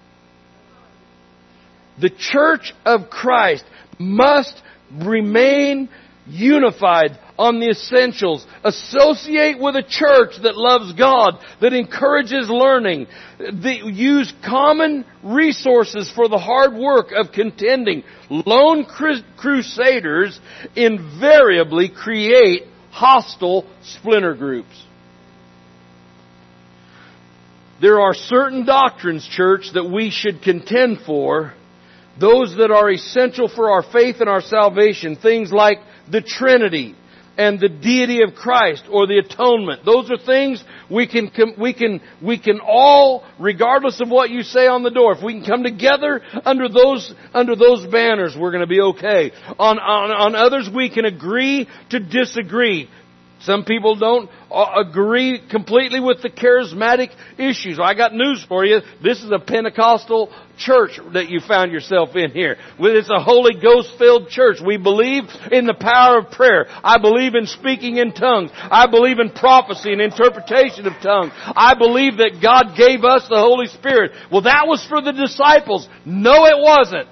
The Church of Christ must remain unified on the essentials. Associate with a church that loves God, that encourages learning, that use common resources for the hard work of contending. Lone crusaders invariably create hostile splinter groups. There are certain doctrines, church, that we should contend for. Those that are essential for our faith and our salvation. Things like the Trinity and the deity of Christ or the atonement. Those are things we can all, regardless of what you say on the door, if we can come together under those banners, we're going to be okay. On others, we can agree to disagree. Some people don't agree completely with the charismatic issues. I got news for you. This is a Pentecostal church that you found yourself in here. It's a Holy Ghost-filled church. We believe in the power of prayer. I believe in speaking in tongues. I believe in prophecy and interpretation of tongues. I believe that God gave us the Holy Spirit. Well, that was for the disciples. No, it wasn't.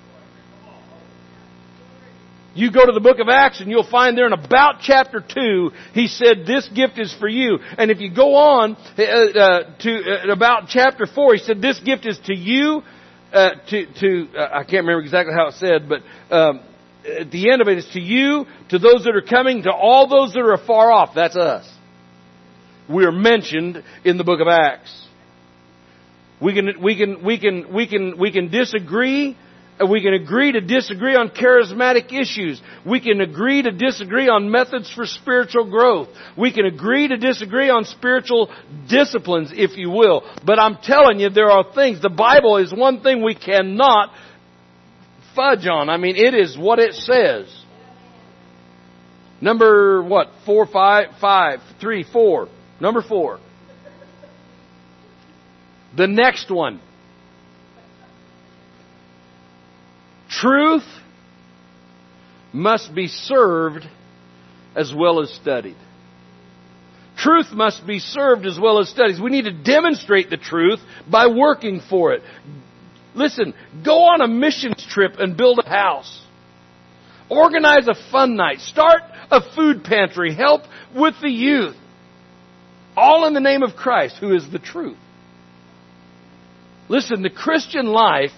You go to the book of Acts and you'll find there in about chapter 2, he said, this gift is for you. And if you go on to about chapter 4, he said, this gift is to you, I can't remember exactly how it said, but at the end of it is to you, to those that are coming, to all those that are afar off. That's us. We're mentioned in the book of Acts. We can disagree. We can agree to disagree on charismatic issues. We can agree to disagree on methods for spiritual growth. We can agree to disagree on spiritual disciplines, if you will. But I'm telling you, there are things. The Bible is one thing we cannot fudge on. I mean, it is what it says. Number what? 4. Number 4. The next one. Truth must be served as well as studied. Truth must be served as well as studied. We need to demonstrate the truth by working for it. Listen, go on a missions trip and build a house. Organize a fun night. Start a food pantry. Help with the youth. All in the name of Christ, who is the truth. Listen, the Christian life...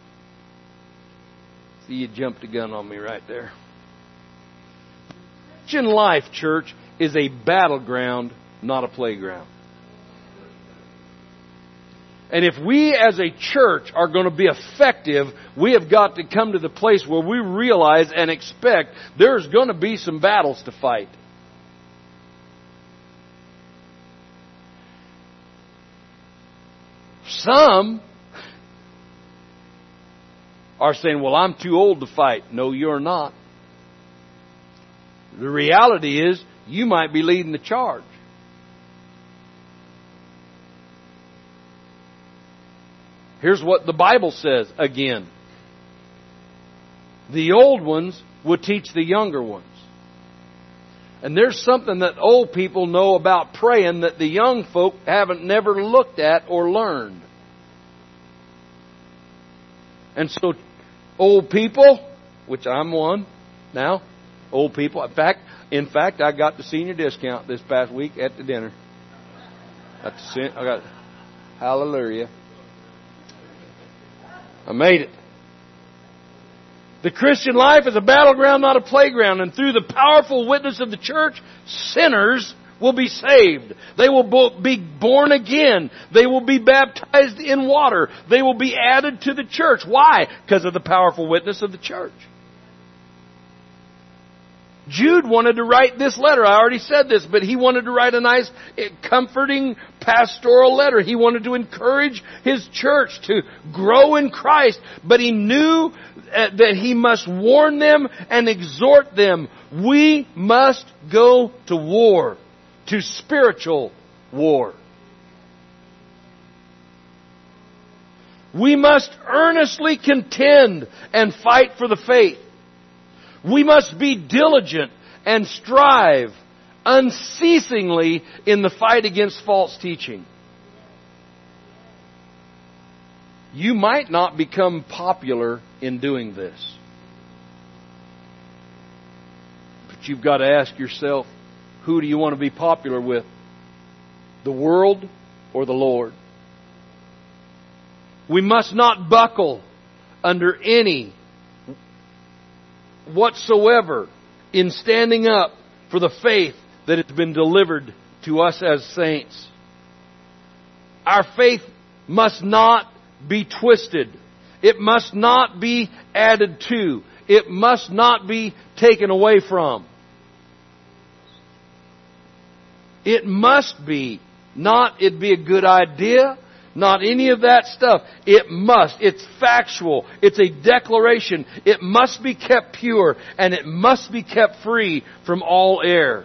See, you jumped the gun on me right there. Christian life, church, is a battleground, not a playground. And if we as a church are going to be effective, we have got to come to the place where we realize and expect there's going to be some battles to fight. Some are saying, well, I'm too old to fight. No, you're not. The reality is, you might be leading the charge. Here's what the Bible says again. The old ones would teach the younger ones. And there's something that old people know about praying that the young folk haven't never looked at or learned. And so, old people, which I'm one now, old people. In fact, I got the senior discount this past week at the dinner. Hallelujah. I made it. The Christian life is a battleground, not a playground. And through the powerful witness of the church, sinners will be saved. They will be born again. They will be baptized in water. They will be added to the church. Why? Because of the powerful witness of the church. Jude wanted to write this letter. I already said this, but he wanted to write a nice, comforting pastoral letter. He wanted to encourage his church to grow in Christ, but he knew that he must warn them and exhort them. We must go to war, to spiritual war. We must earnestly contend and fight for the faith. We must be diligent and strive unceasingly in the fight against false teaching. You might not become popular in doing this. But you've got to ask yourself, who do you want to be popular with? The world or the Lord? We must not buckle under any whatsoever in standing up for the faith that has been delivered to us as saints. Our faith must not be twisted. It must not be added to. It must not be taken away from. It must be, not it'd be a good idea, not any of that stuff. It must. It's factual. It's a declaration. It must be kept pure, and it must be kept free from all error.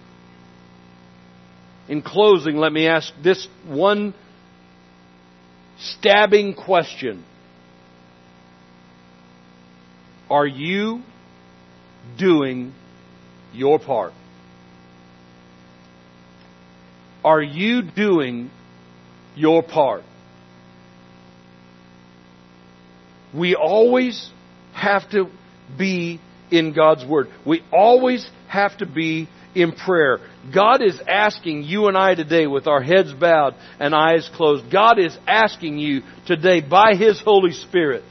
In closing, let me ask this one stabbing question. Are you doing your part? Are you doing your part? We always have to be in God's Word. We always have to be in prayer. God is asking you and I today with our heads bowed and eyes closed. God is asking you today by His Holy Spirit,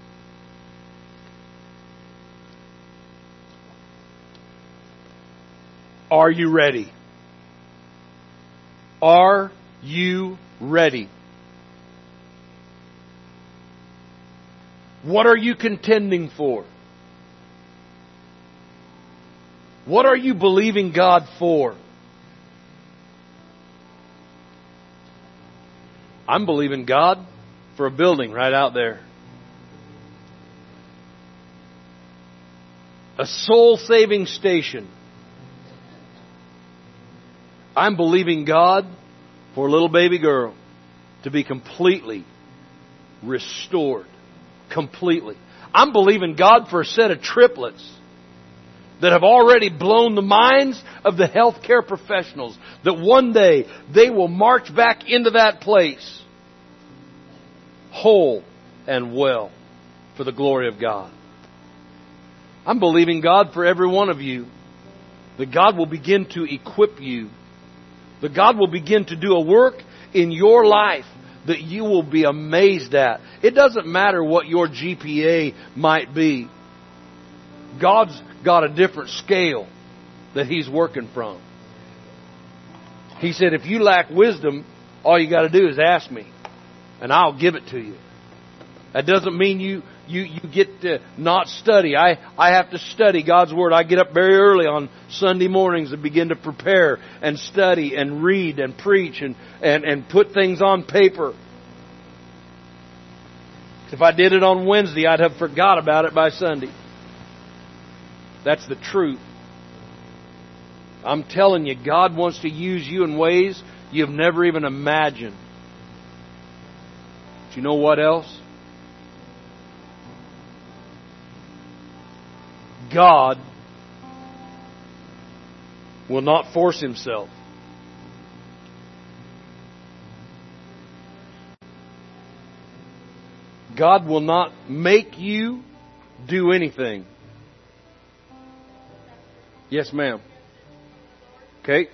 are you ready? Are you ready? What are you contending for? What are you believing God for? I'm believing God for a building right out there. A soul-saving station. I'm believing God for a little baby girl to be completely restored. Completely. I'm believing God for a set of triplets that have already blown the minds of the healthcare professionals, that one day they will march back into that place whole and well for the glory of God. I'm believing God for every one of you, that God will begin to equip you, that God will begin to do a work in your life that you will be amazed at. It doesn't matter what your GPA might be. God's got a different scale. that He's working from. He said, if you lack wisdom, all you got to do is ask me, and I'll give it to you. That doesn't mean you get to not study. I have to study God's Word. I get up very early on Sunday mornings and begin to prepare and study and read and preach and put things on paper. If I did it on Wednesday, I'd have forgot about it by Sunday. That's the truth. I'm telling you, God wants to use you in ways you've never even imagined. But you know what else? God will not force Himself. God will not make you do anything. Yes, ma'am. Okay.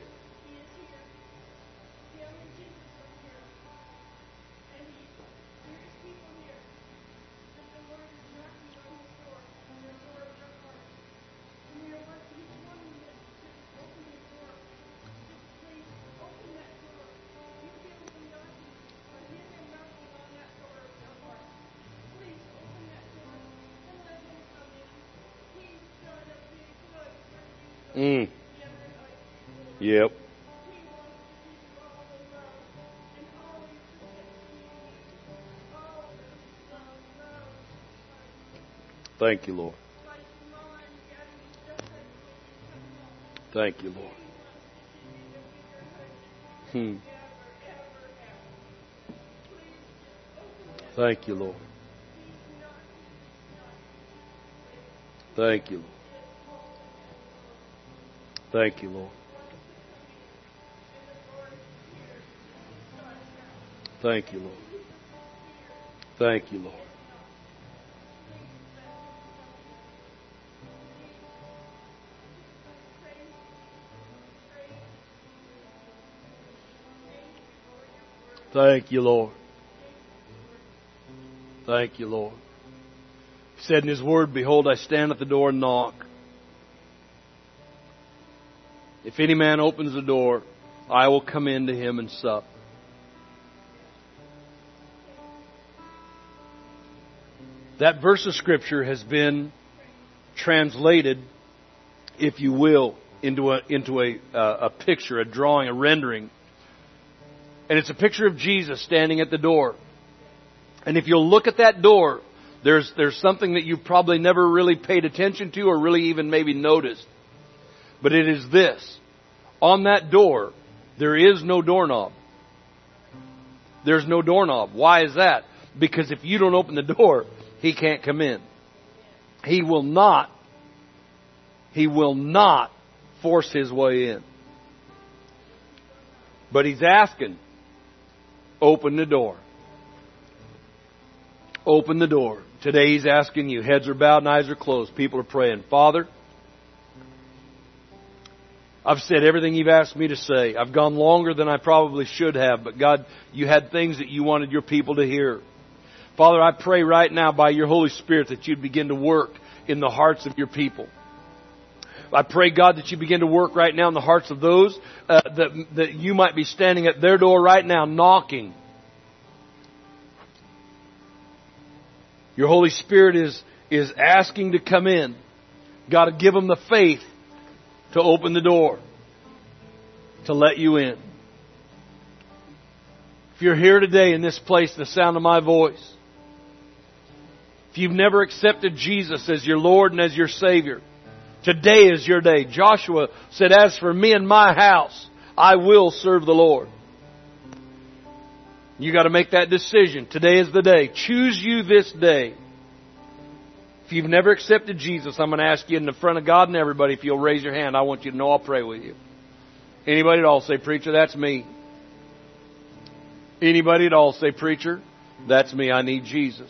Yep. Thank you, Lord. Thank you, Lord. Thank you, Lord. Thank you, Lord. Thank you, Lord. Thank you, Lord. Thank you, Lord. Thank you, Lord. Thank you, Lord. He said in His Word, behold, I stand at the door and knock. If any man opens the door, I will come in to him and sup. That verse of Scripture has been translated, if you will, into a picture, a drawing, a rendering. And it's a picture of Jesus standing at the door. And if you'll look at that door, there's something that you've probably never really paid attention to or really even maybe noticed. But it is this. On that door, there is no doorknob. There's no doorknob. Why is that? Because if you don't open the door, He can't come in. He will not force His way in. But He's asking, open the door. Open the door. Today He's asking you. Heads are bowed and eyes are closed. People are praying. Father, I've said everything You've asked me to say. I've gone longer than I probably should have. But God, You had things that You wanted Your people to hear. Father, I pray right now by Your Holy Spirit that You'd begin to work in the hearts of Your people. I pray, God, that You begin to work right now in the hearts of those that You might be standing at their door right now knocking. Your Holy Spirit is asking to come in. God, to give them the faith to open the door, to let You in. If you're here today in this place, the sound of my voice, if you've never accepted Jesus as your Lord and as your Savior, today is your day. Joshua said, as for me and my house, I will serve the Lord. You got to make that decision. Today is the day. Choose you this day. If you've never accepted Jesus, I'm going to ask you in the front of God and everybody, if you'll raise your hand, I want you to know I'll pray with you. Anybody at all say, preacher, that's me. Anybody at all say, preacher, that's me. I need Jesus.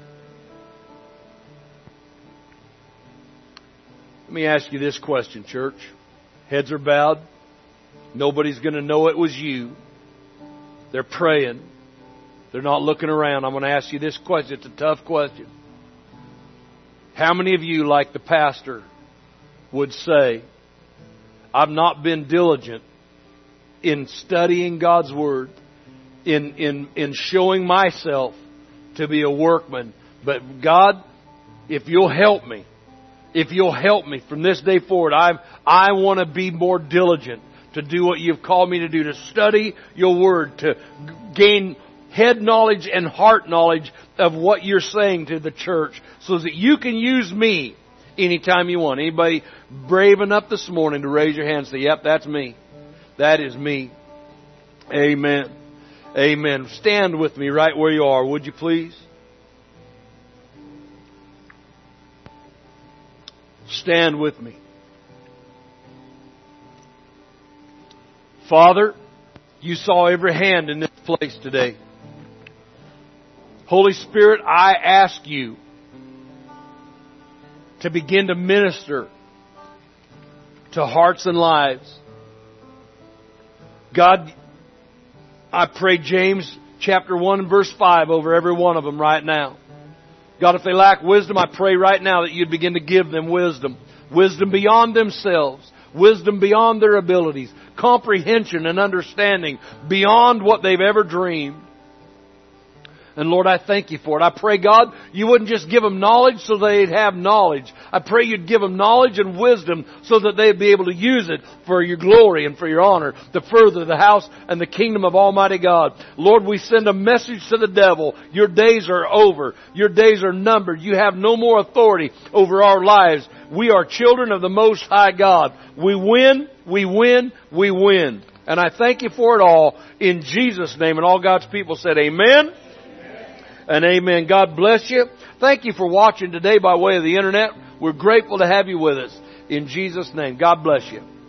Let me ask you this question, church. Heads are bowed. Nobody's going to know it was you. They're praying. They're not looking around. I'm going to ask you this question. It's a tough question. How many of you, like the pastor, would say, I've not been diligent in studying God's Word, in showing myself to be a workman. But God, if you'll help me from this day forward, I want to be more diligent to do what you've called me to do, to study your Word, to gain head knowledge and heart knowledge of what you're saying to the church, so that you can use me anytime you want. Anybody brave enough this morning to raise your hand and say, yep, that's me. That is me. Amen. Amen. Stand with me right where you are, would you please? Stand with me. Father, you saw every hand in this place today. Holy Spirit, I ask you to begin to minister to hearts and lives. God, I pray James chapter 1 and verse 5 over every one of them right now. God, if they lack wisdom, I pray right now that you'd begin to give them wisdom. Wisdom beyond themselves. Wisdom beyond their abilities. Comprehension and understanding beyond what they've ever dreamed. And Lord, I thank you for it. I pray, God, you wouldn't just give them knowledge so they'd have knowledge. I pray you'd give them knowledge and wisdom so that they'd be able to use it for your glory and for your honor to further the house and the kingdom of Almighty God. Lord, we send a message to the devil. Your days are over. Your days are numbered. You have no more authority over our lives. We are children of the Most High God. We win, we win, we win. And I thank you for it all in Jesus' name. And all God's people said amen. And amen. God bless you. Thank you for watching today by way of the internet. We're grateful to have you with us. In Jesus' name, God bless you.